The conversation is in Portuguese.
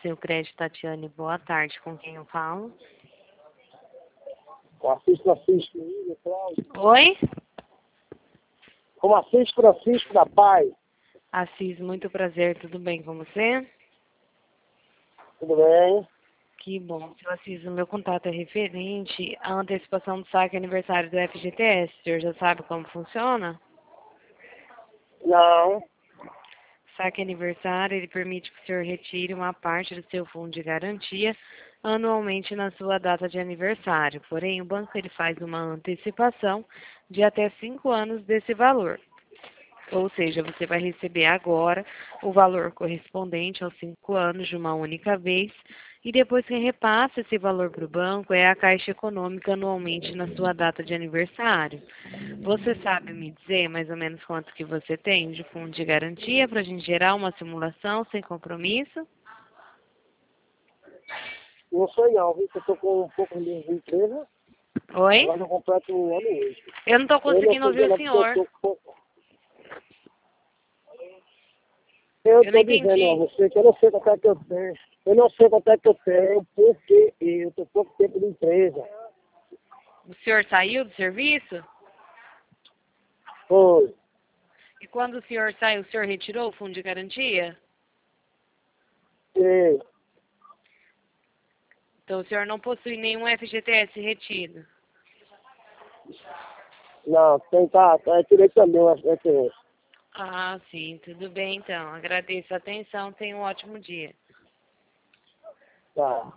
Seu Crédito, Tatiane, boa tarde. Com quem eu falo? Com Assis Francisco aí, Cláudio. Oi? Com Assis Francisco da Paz. Assis, muito prazer. Tudo bem com você? Tudo bem? Que bom. Seu Assis, o meu contato é referente à antecipação do saque aniversário do FGTS. O senhor já sabe como funciona? Não. Saque aniversário, ele permite que o senhor retire uma parte do seu fundo de garantia anualmente na sua data de aniversário. Porém, o banco ele faz uma antecipação de até 5 anos desse valor. Ou seja, você vai receber agora o valor correspondente aos 5 anos de uma única vez e depois quem repassa esse valor para o banco é a Caixa Econômica anualmente na sua data de aniversário. Você sabe me dizer mais ou menos quanto que você tem de fundo de garantia para a gente gerar uma simulação sem compromisso? Não sei não, viu? Eu tô com um pouco de empresa. Oi? Agora eu completo um ano hoje. Eu não estou conseguindo ouvir o senhor. Eu Eu não tô dizendo a entendi. você que eu não sei quanto é que eu tenho. Eu não sei quanto é que eu tenho, porque eu tô pouco tempo de empresa. O senhor saiu do serviço? Foi. E quando o senhor saiu, o senhor retirou o fundo de garantia? Sim. Então o senhor não possui nenhum FGTS retido. Não, tem, tá, tirei também o FGTS. Ah, sim, tudo bem então. Agradeço a atenção, tenha um ótimo dia. Tá.